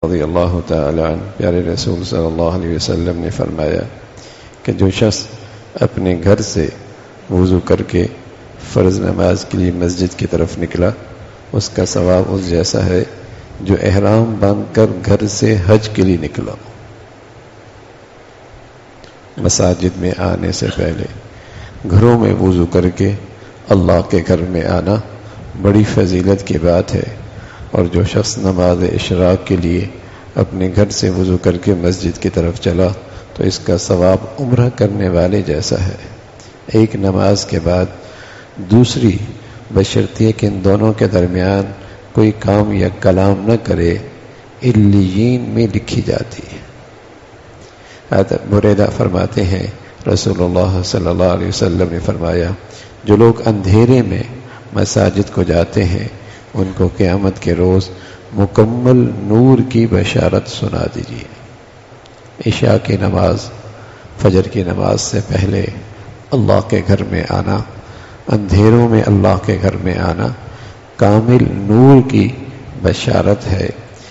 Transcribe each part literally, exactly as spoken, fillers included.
رضی اللہ تعالی عنہ پیارے رسول صلی اللہ علیہ وسلم نے فرمایا کہ جو شخص اپنے گھر سے وضو کر کے فرض نماز کے لیے مسجد کی طرف نکلا اس کا ثواب اس جیسا ہے جو احرام باندھ کر گھر سے حج کے لیے نکلا. مساجد میں آنے سے پہلے گھروں میں وضو کر کے اللہ کے گھر میں آنا بڑی فضیلت کی بات ہے، اور جو شخص نماز اشراق کے لیے اپنے گھر سے وضو کر کے مسجد کی طرف چلا تو اس کا ثواب عمرہ کرنے والے جیسا ہے. ایک نماز کے بعد دوسری بشرطیہ کہ ان دونوں کے درمیان کوئی کام یا کلام نہ کرے علیین میں لکھی جاتی ہے. بریدہ فرماتے ہیں رسول اللہ صلی اللہ علیہ وسلم نے فرمایا جو لوگ اندھیرے میں مساجد کو جاتے ہیں ان کو قیامت کے روز مکمل نور کی بشارت سنا دیجیے. عشاء کی نماز فجر کی نماز سے پہلے اللہ کے گھر میں آنا، اندھیروں میں اللہ کے گھر میں آنا کامل نور کی بشارت ہے.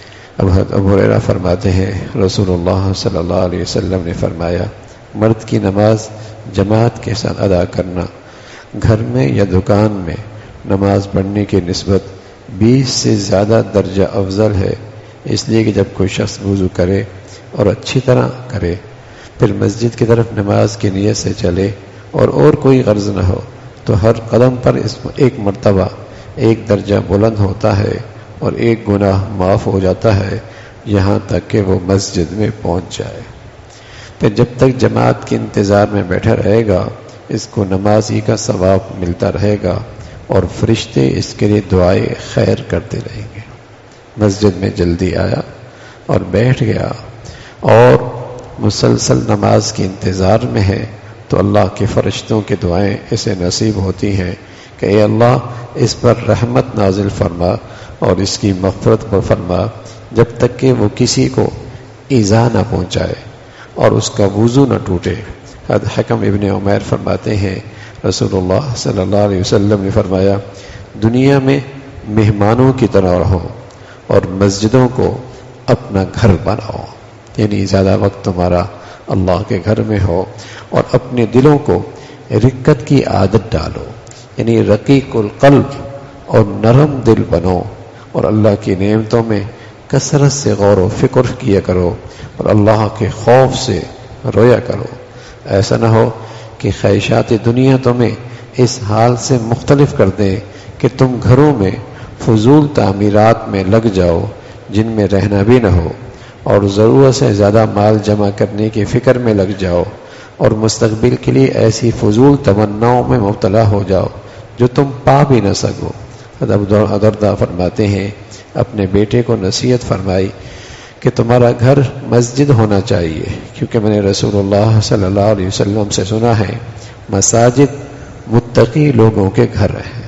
ابو ہریرہ فرماتے ہیں رسول اللہ صلی اللہ علیہ وسلم نے فرمایا مرد کی نماز جماعت کے ساتھ ادا کرنا گھر میں یا دکان میں نماز پڑھنے کی نسبت بیس سے زیادہ درجہ افضل ہے، اس لیے کہ جب کوئی شخص وضو کرے اور اچھی طرح کرے پھر مسجد کی طرف نماز کی نیت سے چلے اور اور کوئی غرض نہ ہو تو ہر قدم پر اس ایک مرتبہ ایک درجہ بلند ہوتا ہے اور ایک گناہ معاف ہو جاتا ہے یہاں تک کہ وہ مسجد میں پہنچ جائے. پھر جب تک جماعت کے انتظار میں بیٹھا رہے گا اس کو نمازی کا ثواب ملتا رہے گا اور فرشتے اس کے لیے دعائیں خیر کرتے رہیں گے. مسجد میں جلدی آیا اور بیٹھ گیا اور مسلسل نماز کے انتظار میں ہے تو اللہ کے فرشتوں کی دعائیں اسے نصیب ہوتی ہیں کہ اے اللہ اس پر رحمت نازل فرما اور اس کی مغفرت پر فرما جب تک کہ وہ کسی کو ایذا نہ پہنچائے اور اس کا وضو نہ ٹوٹے. حکم ابن عمیر فرماتے ہیں رسول اللہ صلی اللہ علیہ وسلم نے فرمایا دنیا میں مہمانوں کی طرح رہو اور مسجدوں کو اپنا گھر بناؤ، یعنی زیادہ وقت تمہارا اللہ کے گھر میں ہو اور اپنے دلوں کو رقت کی عادت ڈالو، یعنی رقیق القلب اور نرم دل بنو اور اللہ کی نعمتوں میں کثرت سے غور و فکر کیا کرو اور اللہ کے خوف سے رویا کرو. ایسا نہ ہو کہ خواہشات دنیا تمہیں اس حال سے مختلف کر دیں کہ تم گھروں میں فضول تعمیرات میں لگ جاؤ جن میں رہنا بھی نہ ہو اور ضرورت سے زیادہ مال جمع کرنے کی فکر میں لگ جاؤ اور مستقبل کے لیے ایسی فضول تمناؤں میں مبتلا ہو جاؤ جو تم پا بھی نہ سکو. ابودرداء فرماتے ہیں اپنے بیٹے کو نصیحت فرمائی کہ تمہارا گھر مسجد ہونا چاہیے کیونکہ میں نے رسول اللہ صلی اللہ علیہ وسلم سے سنا ہے مساجد متقی لوگوں کے گھر ہیں.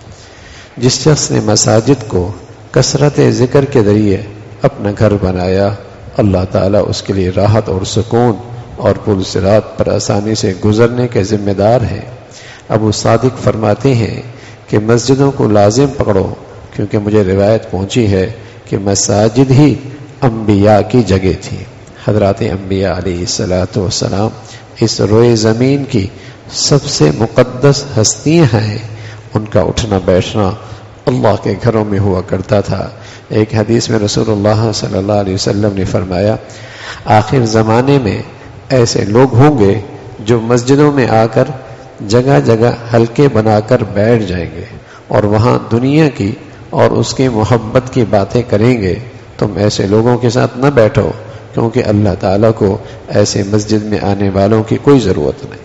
جس شخص نے مساجد کو کثرت ذکر کے ذریعے اپنا گھر بنایا اللہ تعالیٰ اس کے لیے راحت اور سکون اور پل صراط پر آسانی سے گزرنے کے ذمہ دار ہیں. ابو صادق فرماتے ہیں کہ مسجدوں کو لازم پکڑو کیونکہ مجھے روایت پہنچی ہے کہ مساجد ہی انبیاء کی جگہ تھی. حضرات انبیاء علیہ الصلاۃ والسلام اس روئے زمین کی سب سے مقدس ہستیاں ہیں، ان کا اٹھنا بیٹھنا اللہ کے گھروں میں ہوا کرتا تھا. ایک حدیث میں رسول اللہ صلی اللہ علیہ وسلم نے فرمایا آخر زمانے میں ایسے لوگ ہوں گے جو مسجدوں میں آ کر جگہ جگہ حلقے بنا کر بیٹھ جائیں گے اور وہاں دنیا کی اور اس کی محبت کی باتیں کریں گے. تم ایسے لوگوں کے ساتھ نہ بیٹھو کیونکہ اللہ تعالیٰ کو ایسے مسجد میں آنے والوں کی کوئی ضرورت نہیں.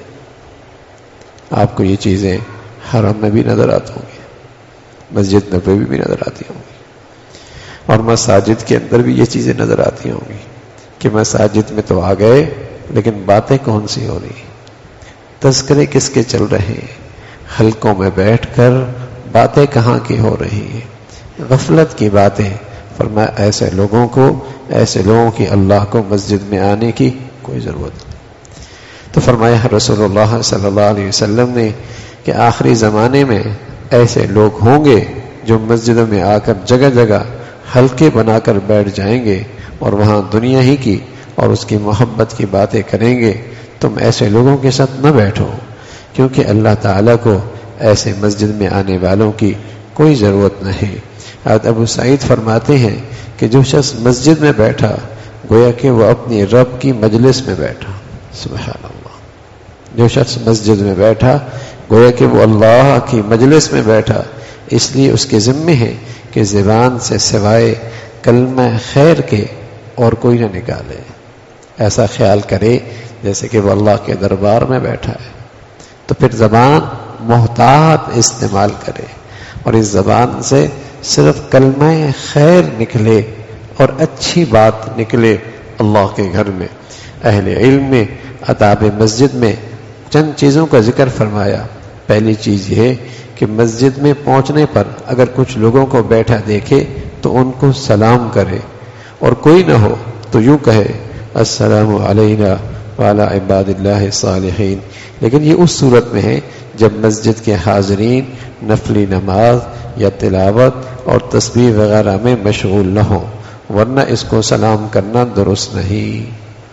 آپ کو یہ چیزیں حرم میں بھی نظر آتی ہوں گی، مسجد نبوی بھی نظر آتی ہوں گی اور مساجد کے اندر بھی یہ چیزیں نظر آتی ہوں گی کہ مساجد میں تو آ گئے لیکن باتیں کون سی ہو رہی، تذکرے کس کے چل رہے ہیں، حلقوں میں بیٹھ کر باتیں کہاں کی ہو رہی ہیں، غفلت کی باتیں. فرمایا ایسے لوگوں کو ایسے لوگوں کی اللہ کو مسجد میں آنے کی کوئی ضرورت نہیں. تو فرمایا رسول اللہ صلی اللہ علیہ وسلم نے کہ آخری زمانے میں ایسے لوگ ہوں گے جو مسجدوں میں آ کر جگہ جگہ حلقے بنا کر بیٹھ جائیں گے اور وہاں دنیا ہی کی اور اس کی محبت کی باتیں کریں گے، تم ایسے لوگوں کے ساتھ نہ بیٹھو، کیونکہ اللہ تعالیٰ کو ایسے مسجد میں آنے والوں کی کوئی ضرورت نہیں۔ حضرت ابو سعید فرماتے ہیں کہ جو شخص مسجد میں بیٹھا گویا کہ وہ اپنی رب کی مجلس میں بیٹھا۔ سبحان اللہ، جو شخص مسجد میں بیٹھا گویا کہ وہ اللہ کی مجلس میں بیٹھا، اس لیے اس کے ذمے ہے کہ زبان سے سوائے کلمہ خیر کے اور کوئی نہ نکالے، ایسا خیال کرے جیسے کہ وہ اللہ کے دربار میں بیٹھا ہے، تو پھر زبان محتاط استعمال کرے اور اس زبان سے صرف کلمہ خیر نکلے اور اچھی بات نکلے اللہ کے گھر میں۔ اہل علم میں آداب مسجد میں چند چیزوں کا ذکر فرمایا۔ پہلی چیز یہ کہ مسجد میں پہنچنے پر اگر کچھ لوگوں کو بیٹھا دیکھے تو ان کو سلام کرے، اور کوئی نہ ہو تو یوں کہے السلام علینا وعلی عباد اللہ الصالحین، لیکن یہ اس صورت میں ہے جب مسجد کے حاضرین نفلی نماز یا تلاوت اور تسبیح وغیرہ میں مشغول نہ ہوں، ورنہ اس کو سلام کرنا درست نہیں۔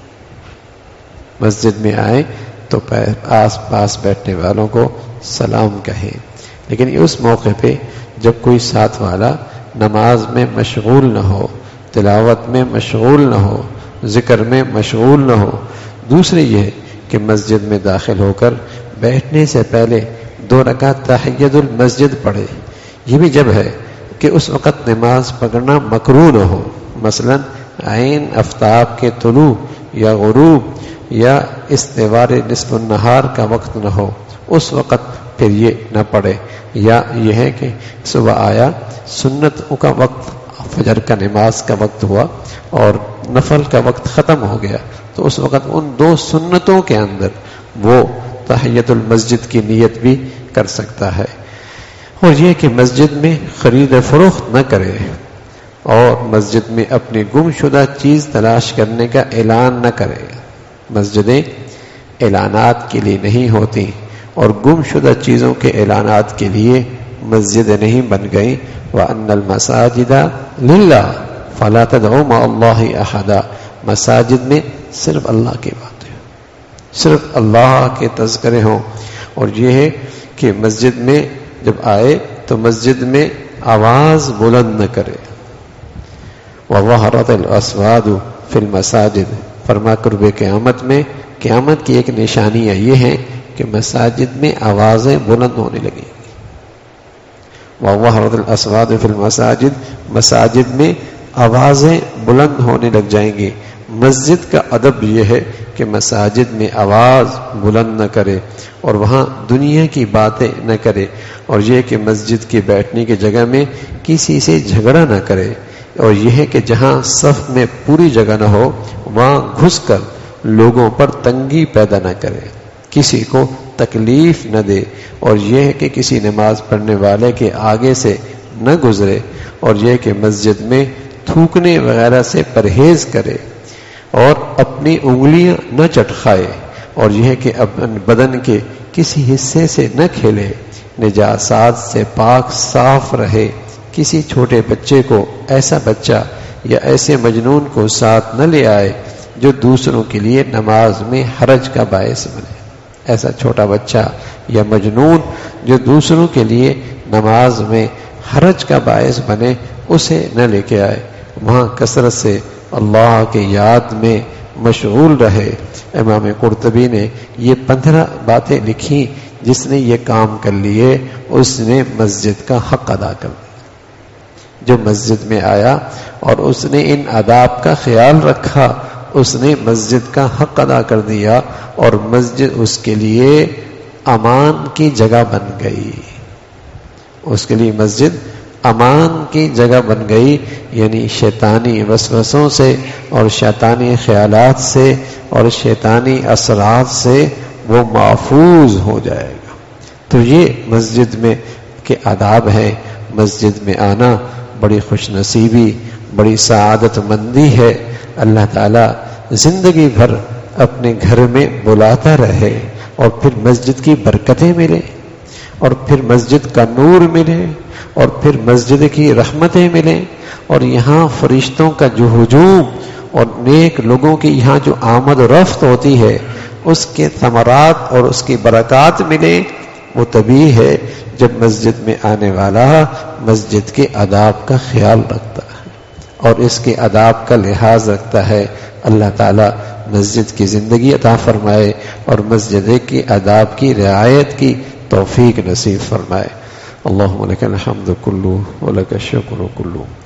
مسجد میں آئیں تو آس پاس بیٹھنے والوں کو سلام کہیں، لیکن یہ اس موقع پہ جب کوئی ساتھ والا نماز میں مشغول نہ ہو، تلاوت میں مشغول نہ ہو، ذکر میں مشغول نہ ہو۔ دوسری یہ کہ مسجد میں داخل ہو کر بیٹھنے سے پہلے دو رکعت تحیت المسجد پڑھے، یہ بھی جب ہے کہ اس وقت نماز پڑھنا مکروہ نہ ہو، مثلا عین آفتاب کے طلوع یا غروب یا استوار نصف النہار کا وقت نہ ہو، اس وقت پھر یہ نہ پڑھے۔ یا یہ ہے کہ صبح آیا، سنت کا وقت، فجر کا نماز کا وقت ہوا اور نفل کا وقت ختم ہو گیا، تو اس وقت ان دو سنتوں کے اندر وہ تحیت المسجد کی نیت بھی کر سکتا ہے۔ اور یہ کہ مسجد میں خرید فروخت نہ کرے، اور مسجد میں اپنی گم شدہ چیز تلاش کرنے کا اعلان نہ کرے۔ مسجدیں اعلانات کے لیے نہیں ہوتی، اور گم شدہ چیزوں کے اعلانات کے لیے مسجد نہیں بن گئی۔ وَأَنَّ الْمَسَاجِدَ لِلَّهِ فَلَا تَدْعُوا مَعَ اللَّهِ أَحَدًا، مساجد میں صرف اللہ کی باتیں، صرف اللہ کے تذکرے ہوں۔ اور یہ ہے کہ مسجد میں جب آئے تو مسجد میں آواز بلند نہ کرے۔ وَظَهَرَتِ الْأَصْوَاتُ فِي الْمَسَاجِدِ، فرما قرب قیامت میں، قیامت کی ایک نشانیاں یہ ہیں کہ مساجد میں آوازیں بلند ہونے لگیں گی۔ وَظَهَرَتِ الْأَصْوَاتُ فِي الْمَسَاجِدِ، مساجد میں آوازیں بلند ہونے لگ جائیں گی۔ مسجد کا ادب یہ ہے کہ مساجد میں آواز بلند نہ کرے اور وہاں دنیا کی باتیں نہ کرے، اور یہ کہ مسجد کی بیٹھنے کی جگہ میں کسی سے جھگڑا نہ کرے، اور یہ ہے کہ جہاں صف میں پوری جگہ نہ ہو وہاں گھس کر لوگوں پر تنگی پیدا نہ کرے، کسی کو تکلیف نہ دے، اور یہ ہے کہ کسی نماز پڑھنے والے کے آگے سے نہ گزرے، اور یہ کہ مسجد میں تھوکنے وغیرہ سے پرہیز کرے، اور اپنی انگلیاں نہ چٹکھائے، اور یہ ہے کہ اپنے بدن کے کسی حصے سے نہ کھیلے، نجاسات سے پاک صاف رہے۔ کسی چھوٹے بچے کو، ایسا بچہ یا ایسے مجنون کو ساتھ نہ لے آئے جو دوسروں کے لیے نماز میں حرج کا باعث بنے۔ ایسا چھوٹا بچہ یا مجنون جو دوسروں کے لیے نماز میں حرج کا باعث بنے، اسے نہ لے کے آئے۔ وہاں کثرت سے اللہ کے یاد میں مشغول رہے۔ امام قرطبی نے یہ پندرہ باتیں لکھی، جس نے یہ کام کر لیے اس نے مسجد کا حق ادا کر دیا۔ جو مسجد میں آیا اور اس نے ان آداب کا خیال رکھا، اس نے مسجد کا حق ادا کر دیا، اور مسجد اس کے لیے امان کی جگہ بن گئی۔ اس کے لیے مسجد امان کی جگہ بن گئی، یعنی شیطانی وسوسوں سے اور شیطانی خیالات سے اور شیطانی اثرات سے وہ محفوظ ہو جائے گا۔ تو یہ مسجد میں کے آداب ہے۔ مسجد میں آنا بڑی خوش نصیبی، بڑی سعادت مندی ہے۔ اللہ تعالیٰ زندگی بھر اپنے گھر میں بلاتا رہے، اور پھر مسجد کی برکتیں ملے، اور پھر مسجد کا نور ملے، اور پھر مسجد کی رحمتیں ملیں، اور یہاں فرشتوں کا جو ہجوم اور نیک لوگوں کی یہاں جو آمد و رفت ہوتی ہے اس کے ثمرات اور اس کی برکات ملیں، وہ تبھی ہے جب مسجد میں آنے والا مسجد کے آداب کا خیال رکھتا ہے اور اس کے آداب کا لحاظ رکھتا ہے۔ اللہ تعالی مسجد کی زندگی عطا فرمائے اور مسجد کی آداب کی رعایت کی توفیق نصیب فرمائے۔ اللہم لک الحمد کلہ ولک الشکر کلہ۔